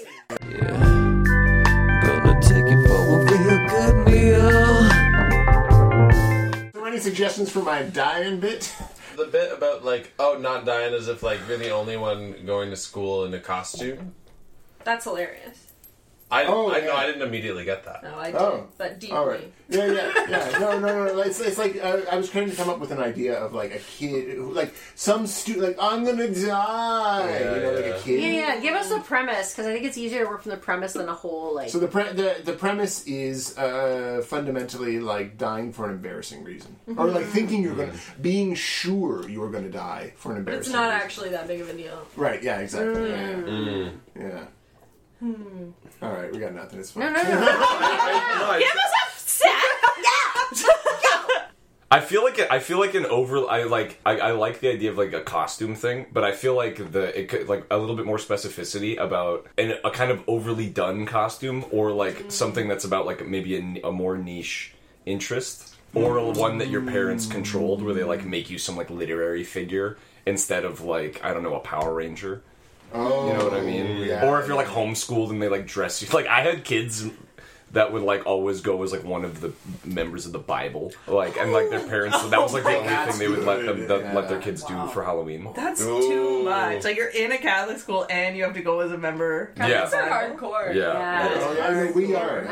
Gonna take you for a real good meal. Are there any suggestions for my dying bit? The bit about not dying as if like you're the only one going to school in a costume. That's hilarious. I didn't immediately get that. No, I did, but deeply. All right. Yeah. No. It's like I was trying to come up with an idea of like a kid who, like some like I'm gonna die, like a kid. Yeah. Give us a premise because I think it's easier to work from the premise than a whole like. So the premise is fundamentally like dying for an embarrassing reason, or like thinking you're gonna, being sure you are gonna die for an But embarrassing. it's not reason. actually that big of a deal. Right. Yeah. Exactly. Yeah. All right, we got nothing. It's fine. No. Give us a set. I feel like I like the idea of like a costume thing, but I feel like it could like a little bit more specificity about a kind of overly done costume, or like something that's about like maybe a more niche interest, or one that your parents controlled, where they like make you some like literary figure instead of like, I don't know, a Power Ranger. Oh, you know what I mean? Yeah. Or if you're like homeschooled and they like dress you like, I had kids that would like always go as like one of the members of the Bible, like, and like their parents. That was like the only thing they would let their kids do for Halloween. That's too much. Like, you're in a Catholic school and you have to go as a member. Yeah. That's hardcore. Yeah. We are.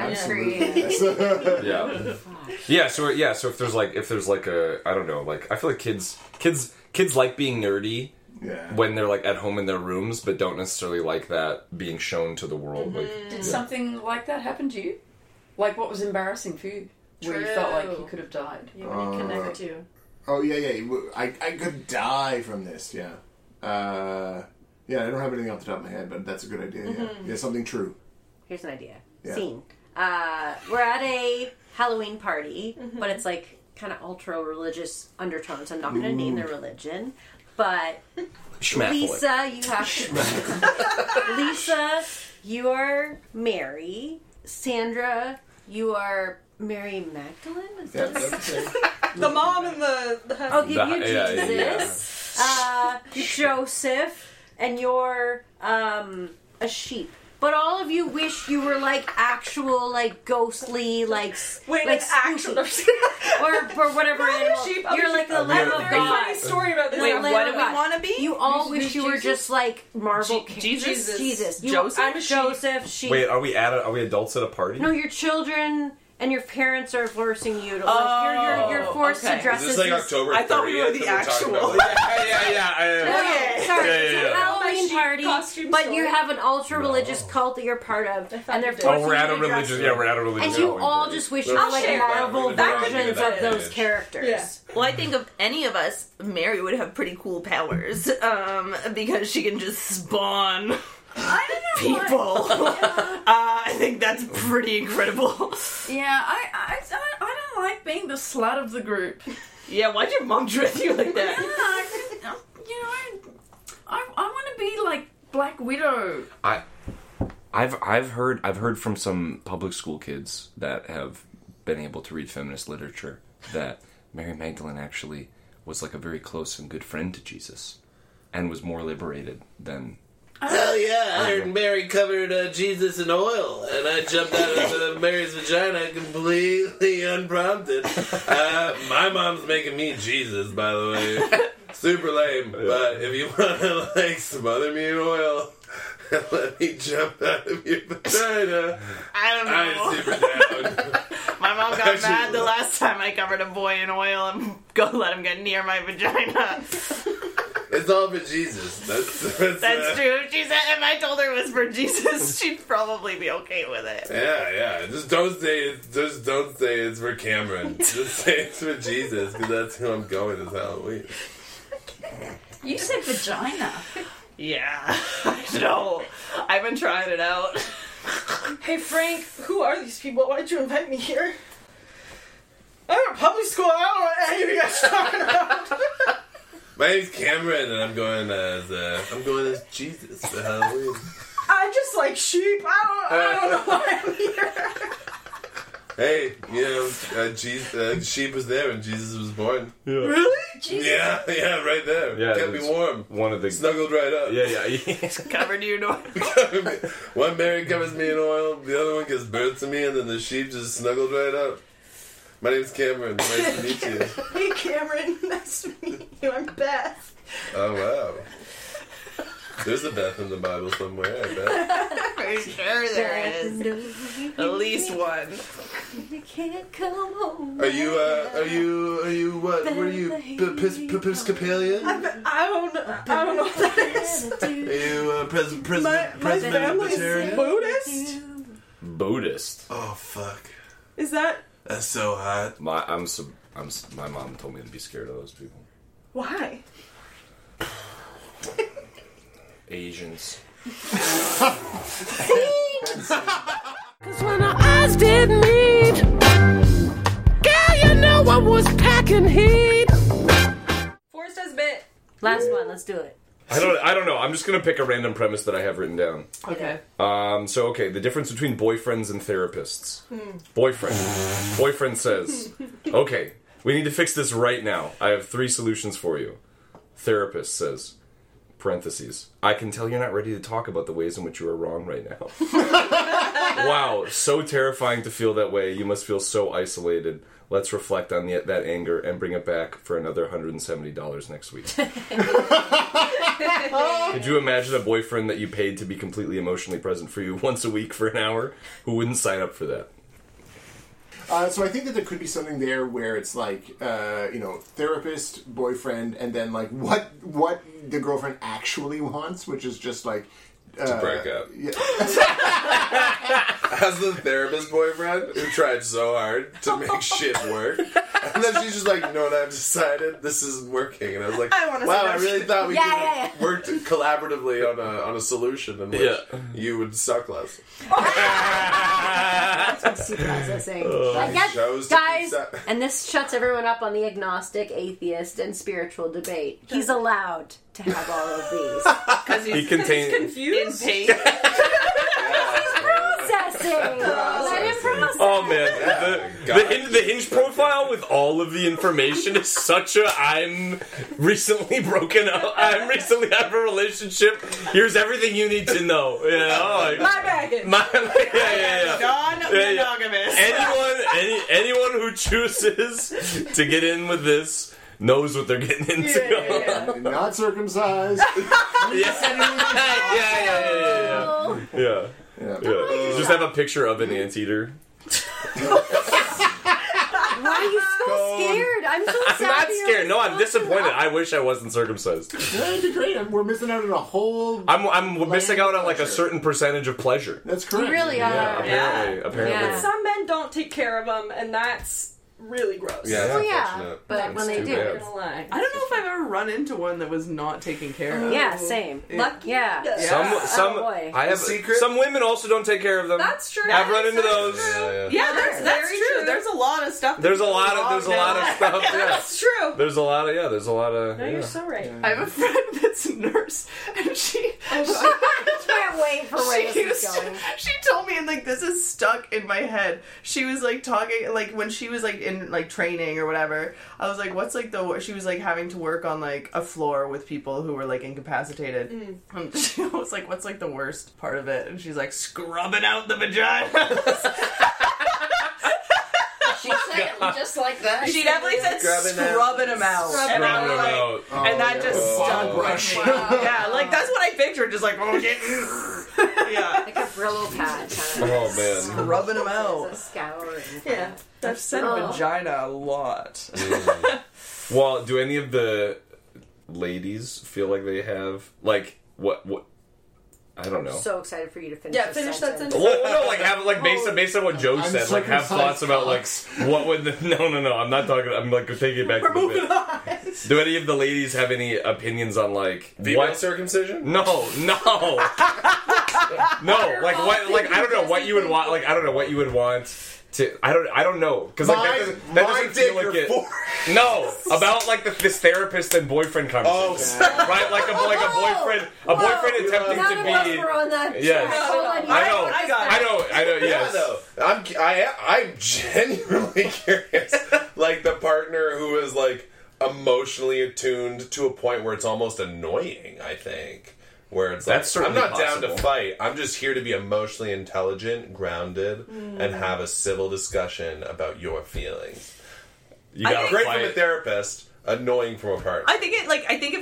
Yeah. So if there's like a, I don't know, like I feel like kids like being nerdy. Yeah. When they're like at home in their rooms, but don't necessarily like that being shown to the world. Like, Did something like that happen to you? Like, what was embarrassing for you? Where you felt like you could have died? You want to connect to. Oh, yeah. I could die from this, yeah. I don't have anything off the top of my head, but that's a good idea, yeah. Yeah, something true. Here's an idea. Yeah. Scene. We're at a Halloween party, but it's like kind of ultra-religious undertones. I'm not going to name the religion, but Lisa, you have to... Lisa, you are Mary. Sandra, you are Mary Magdalene? Is that the mom and the I'll give you Jesus. Joseph, and you're a sheep. But all of you wish you were like actual, like ghostly, like actual, or whatever animal. You're like the Lamb of God. Funny story about this. Wait, what do we want to be? You all wish you were just like Marvel. Jesus. Joseph. Sheep. Wait, are we adults at a party? No, your children. And your parents are forcing you to, like, you're forced to dress as... Is this like October 30th? I thought we were the actual... It's a Halloween party, but you have an ultra-religious cult that you're part of, and they're forcing we're at you a to dress religious... Yeah, we're at a religious... And you all just wish you were like Marvel versions of those characters. Yeah. Well, I think of any of us, Mary would have pretty cool powers, because she can just spawn... people. I think that's pretty incredible. Yeah, I don't like being the slut of the group. Yeah, why'd your mom dress you like that? Yeah, I want to be like Black Widow. I've heard from some public school kids that have been able to read feminist literature that Mary Magdalene actually was like a very close and good friend to Jesus, and was more liberated than. Hell yeah, I heard Mary covered Jesus in oil, and I jumped out of Mary's vagina completely unprompted. My mom's making me Jesus, by the way. Super lame, but if you want to, like, smother me in oil and let me jump out of your vagina, I don't know. I'm super down. My mom got mad the last time I covered a boy in oil and let him get near my vagina. It's all for Jesus. That's true. She said, if I told her it was for Jesus, she'd probably be okay with it. Yeah. Just don't say it's for Cameron. Just say it's for Jesus, because that's who I'm going this Halloween. You said vagina. Yeah, I know. I've been trying it out. Hey Frank, who are these people? Why'd you invite me here? I'm in public school. I don't know what any of you guys are talking about. My name's Cameron, and I'm going as Jesus for Halloween. I just like sheep. I don't know why I'm here. Hey, sheep was there when Jesus was born. Yeah. Really? Jesus? Yeah, right there. Yeah, kept me warm. One of the snuggled right up. Yeah. Covered you in oil. One Mary covers me in oil, the other one gives birth to me, and then the sheep just snuggled right up. My name's Cameron. Nice to meet you. Hey Cameron, nice to meet you. I'm Beth. Oh wow. There's a Beth in the Bible somewhere, I bet. For sure there is. At least one. You can't come home. Are you what? What are you? Episcopalian? I don't know what that is. Are you my family's Buddhist? Buddhist? Oh fuck. Is that? That's so hot. My mom told me to be scared of those people. Why? Asians. Cause when our eyes did meet, girl, you know I was packing. taking heed. Forrest has a bit. Last one, let's do it. I don't know. I'm just gonna pick a random premise that I have written down. Okay. Okay, the difference between boyfriends and therapists. Boyfriend says, okay, we need to fix this right now. I have 3 solutions for you. Therapist says, parentheses, I can tell you're not ready to talk about the ways in which you are wrong right now. Wow, so terrifying to feel that way. You must feel so isolated. Let's reflect on that anger and bring it back for another $170 next week. Could you imagine a boyfriend that you paid to be completely emotionally present for you once a week for an hour? Who wouldn't sign up for that? So I think that there could be something there where it's like, therapist, boyfriend, and then like what the girlfriend actually wants, which is just like to break up. Yeah. As the therapist boyfriend who tried so hard to make shit work, and then she's just like, you know what? I've decided this isn't working, and I was like, wow, I really thought we could have worked collaboratively on a solution in which you would suck less. That's what Sukas is saying. I guess, guys, and this shuts everyone up on the agnostic, atheist, and spiritual debate. He's allowed to have all of these. Because he's confused. In pain. Processing. Let him process. Oh man, the Hinge profile with all of the information is such a I'm recently broken up. I'm recently out of a relationship. Here's everything you need to know. My baggage. Non-monogamous. Anyone who chooses to get in with this knows what they're getting into. Not circumcised. Yeah. Just have a picture of an anteater. Why are you so scared? I'm so sad. I'm not scared. No, I'm disappointed. I wish I wasn't circumcised. That'd be great. We're missing out on a whole. I'm missing out on like a certain percentage of pleasure. That's correct. You really are. Apparently. But some men don't take care of them, and that's really gross. Yeah, but when they do, I don't know if I've ever run into one that was not taken care of. Yeah, same. Lucky. Yeah. I have some women also don't take care of them. That's true. I've run into those. Yeah, that's true. There's a lot of stuff. There's a lot of stuff. Yeah, that's true. There's a lot of. No, you're so right. I have a friend that's a nurse, and she can't wait for where this is going. She told me, and like this is stuck in my head. She was like talking, like when she was like in like training or whatever. I was like, what's like she was like having to work on like a floor with people who were like incapacitated. And she was like, what's like the worst part of it? And she's like, scrubbing out the vagina. She said it just like that. She definitely said scrubbing them out. And that just stuck with me. Yeah, like that's what I pictured. Just like, like a Brillo pad. Oh man, scrubbing them out. Scouring. Yeah, I've said vagina a lot. Well, do any of the ladies feel like they have like what? I don't know. I'm so excited for you to finish. Yeah, finish that sentence. Well, no, like have like based on what Joe said, like have thoughts about like what would no. I'm not talking. I'm like taking it back to the bit. Do any of the ladies have any opinions on like female circumcision? No. No, like what? Like I don't know what you would want. Like I don't know what you would want. I don't know because like that doesn't feel like it. No, about like this therapist and boyfriend conversation, right? Like a boyfriend attempting to be. None of us were on that. Yes, I know. Yes, I'm genuinely curious. Like the partner who is like emotionally attuned to a point where it's almost annoying. I think. Where it's that's like, I'm not possible. down to fight. I'm just here to be emotionally intelligent, grounded, and have a civil discussion about your feelings. Great from a therapist, annoying from a partner. I think if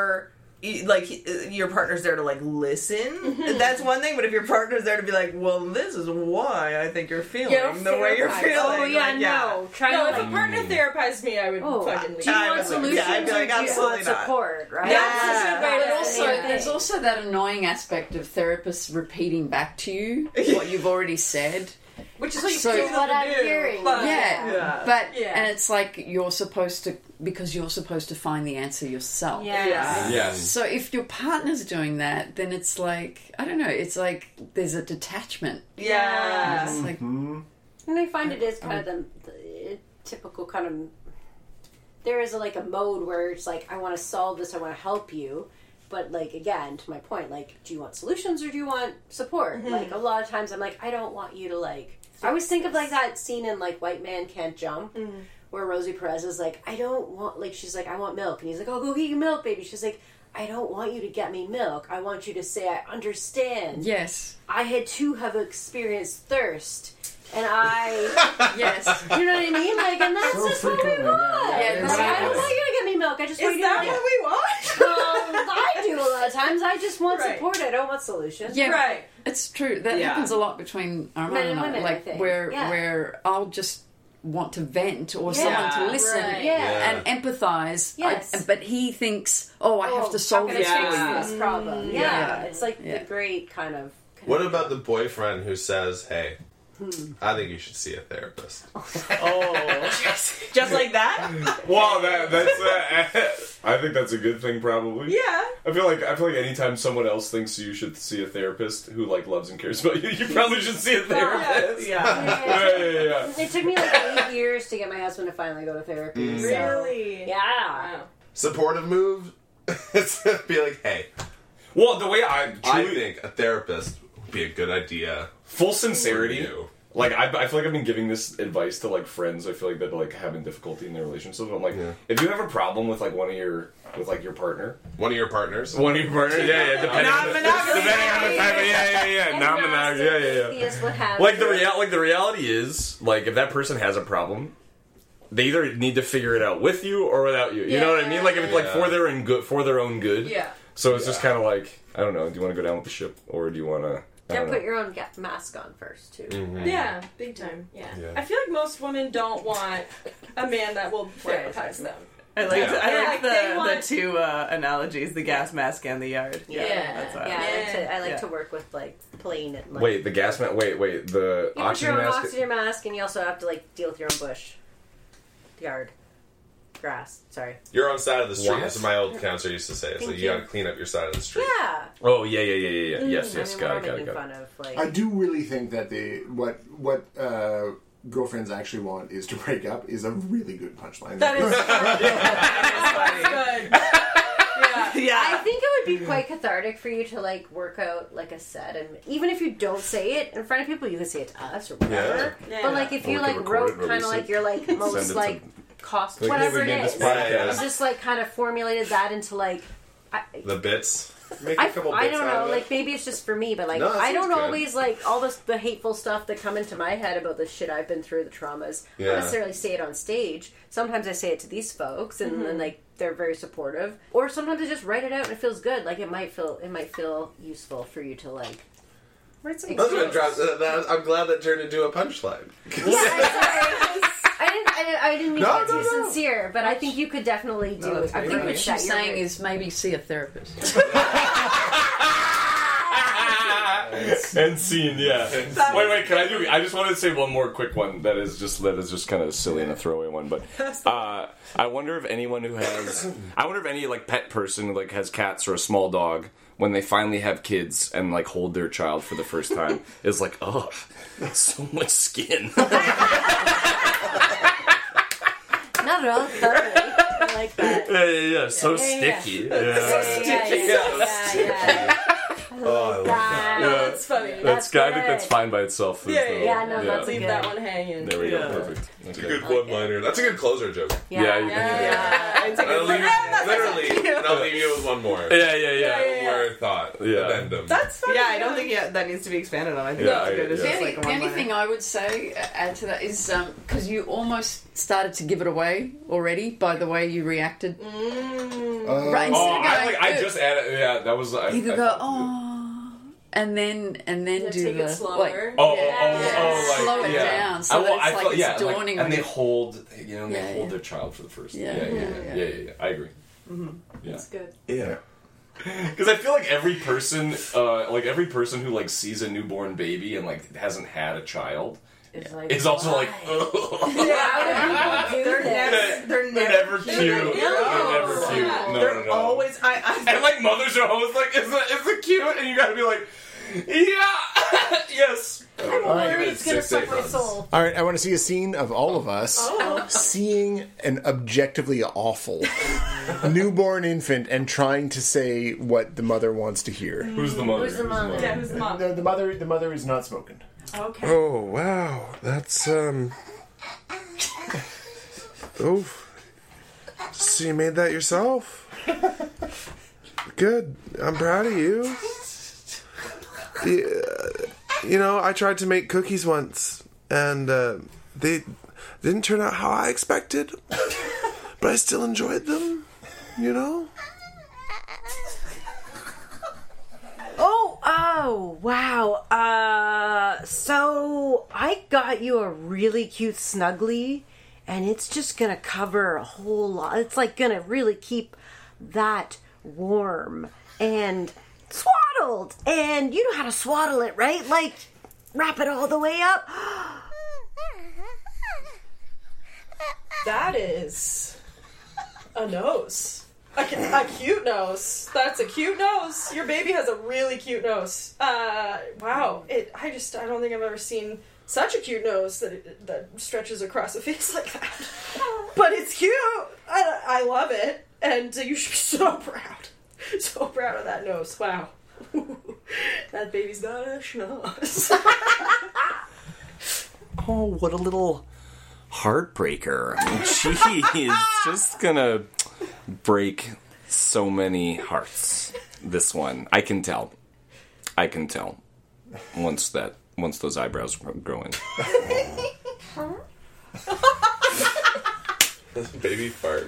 your partner's there to like listen, that's one thing. But if your partner's there to be like, well, this is why I think you're feeling the way you're feeling. Oh yeah, no. If a partner therapized me, I would fucking leave. Do you want solutions? I'd be like, absolutely not. Support, right? But there's also that annoying aspect of therapists repeating back to you what you've already said. Which is what I'm hearing. And it's like you're supposed to find the answer yourself. Yes. So if your partner's doing that, then it's like, I don't know, it's like there's a detachment. Yeah. It's like, and I find it is kind of the typical kind of there is like a mode where it's like, I want to solve this, I want to help you. But, like, again, to my point, like, do you want solutions or do you want support? Like, a lot of times I'm like, I don't want you to, like... I always think of, like, that scene in, like, White Man Can't Jump, where Rosie Perez is like, I don't want... Like, she's like, I want milk. And he's like, oh, go get your milk, baby. She's like, I don't want you to get me milk. I want you to say, I understand. Yes. I had to have experienced thirst. And I... Yes. You know what I mean? Like, and that's So just what we frequently, want. yeah. Like, I don't want you to get me milk. I just want you to... Is that what we want? I do a lot of times. I just want support. I don't want solutions. Yeah, Right. It's true. That happens a lot between Armand Men and and I. women, Like I think. where I'll just want to vent or someone to listen and empathize. Yes. But he thinks, I have to solve how this can I for fix you. this problem. Yeah. It's like the great kind of... What about the boyfriend who says, hey, I think you should see a therapist? Just like that? Well, that's. I think that's a good thing, probably. Yeah. I feel like anytime someone else thinks you should see a therapist who like loves and cares about you, you probably should see a therapist. Yeah. It took me like 8 years to get my husband to finally go to therapy. So, Really? yeah. Supportive move? It's be like, hey. Well, the way I think a therapist would be a good idea. Full sincerity. Like, I feel like I've been giving this advice to, like, friends I feel like that, like, having difficulty in their relationship. I'm like, if you have a problem with, like, your partner. One of your partners? One of your partners, yeah. Depending on the type of, non-monogamous, yeah. Like, the reality is, like, if that person has a problem, they either need to figure it out with you or without you. You know what I mean? Like, if it's, like, for their own good. Yeah. So it's just kind of like, I don't know, do you want to go down with the ship, or do you want to... Yeah, put your own mask on first, too. Mm-hmm. Yeah, big time. Yeah. I feel like most women don't want a man that will therapize them. I like they want... the two analogies: the gas mask and the yard. That's why. I like to work with like plain and like. Wait, the gas mask. Wait, the you oxygen put your own mask. oxygen mask, and you also have to like deal with your own bush, yard, grass. Sorry. Your own side of the street. What? That's what my old counselor used to say. So you got to clean up your side of the street. Yeah. Oh yeah. Yes, got it. Fun of, like... I do really think that what girlfriends actually want is to break up is a really good punchline. That is good. I think it would be quite cathartic for you to like work out like a set, and even if you don't say it in front of people, you can say it to us or whatever. Yeah. But like if you like wrote kind of like your like most like cost whatever it is, you just like kind of formulated that into like the bits. Make I a couple don't bits out know, of it. like maybe it's just for me, but like No, that I don't seems good. always like all the hateful stuff that come into my head about the shit I've been through, the traumas. I don't necessarily say it on stage. Sometimes I say it to these folks, and then like they're very supportive. Or sometimes I just write it out and it feels good. Like it might feel useful for you to like. Write some That's what I'm glad that turned into a punchline. Yeah, I didn't mean to be sincere, but I think you could definitely do it. I think what she's saying is maybe see a therapist. And scene, yeah. Wait, can I do? I just wanted to say one more quick one that is just kind of silly and a throwaway one, but I wonder if anyone who has, I wonder if any like pet person who like has cats or a small dog, when they finally have kids and like hold their child for the first time, is like, oh, so much skin. Not at all. Totally. I like that. Yeah. So sticky. Yeah. Oh, I love that. No, that's funny. That's I think that's fine by itself. Let's leave that one hanging. There we go. Perfect. That's a good one-liner. That's a good closer joke. It's a good Literally, and I'll leave you with one more. Yeah. Word thought. Addendum. That's funny. Yeah, I don't think that needs to be expanded on. I think that's good. It's just like a The only one-liner. thing I would say, add to that, is because you almost started to give it away already by the way you reacted. Right, instead of going, I just added. Yeah, that was. you could go, and then do take the it slower. like, slow it yeah. down so that it's like it's dawning on and they you. hold, they hold their child for the first. Yeah. I agree. That's good. Yeah. Because I feel like every person who like sees a newborn baby and like hasn't had a child. It's also like, they're never cute. No. Always, and like mothers are always like, is it cute? And you gotta be like, yeah. Yes. I'm worried it's gonna suck my soul. All right, I want to see a scene of all of us seeing an objectively awful newborn infant and trying to say what the mother wants to hear. Who's the mother? Who's the mom? Yeah, who's the mom? The mother is not smoking. Okay. Oh, wow. That's, Oh. So you made that yourself? Good. I'm proud of you. You know, I tried to make cookies once, and they didn't turn out how I expected, but I still enjoyed them, you know? Oh, wow. So I got you a really cute Snuggly, and it's just gonna cover a whole lot. It's like gonna really keep that warm and swaddled. And you know how to swaddle it, right? Like, wrap it all the way up. That is a nose. A cute nose. That's a cute nose. Your baby has a really cute nose. Wow. I don't think I've ever seen such a cute nose that stretches across a face like that. But it's cute. I love it. And you should be so proud. So proud of that nose. Wow. That baby's got a schnoz. Oh, what a little heartbreaker. She is just gonna break so many hearts. This one. I can tell. Once those eyebrows grow in. Baby fart.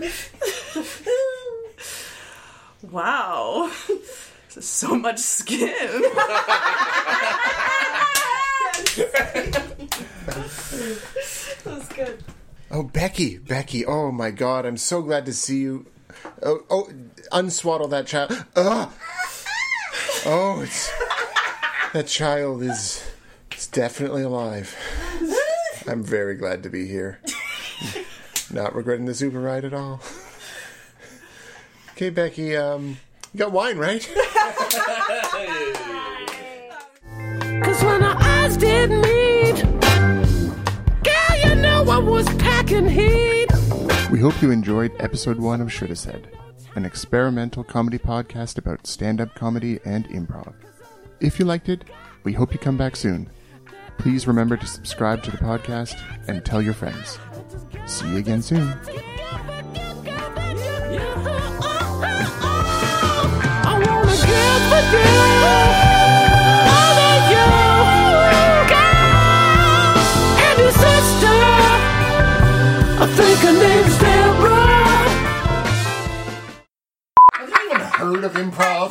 Wow. So much skin. That's good. Oh, Becky. Oh, my God. I'm so glad to see you. Oh, unswaddle that child. Ugh. Oh, that child is definitely alive. I'm very glad to be here. Not regretting the Uber ride at all. Okay, Becky, you got wine, right? Cause when our eyes did meet, girl, you know I was packing heat. We hope you enjoyed episode 1 of Shoulda Said, an experimental comedy podcast about stand-up comedy and improv. If you liked it, we hope you come back soon. Please remember to subscribe to the podcast and tell your friends. See you again soon. I wanna give for you all of you, girl, and your sister. I think her name's Deborah. Have you even heard of improv?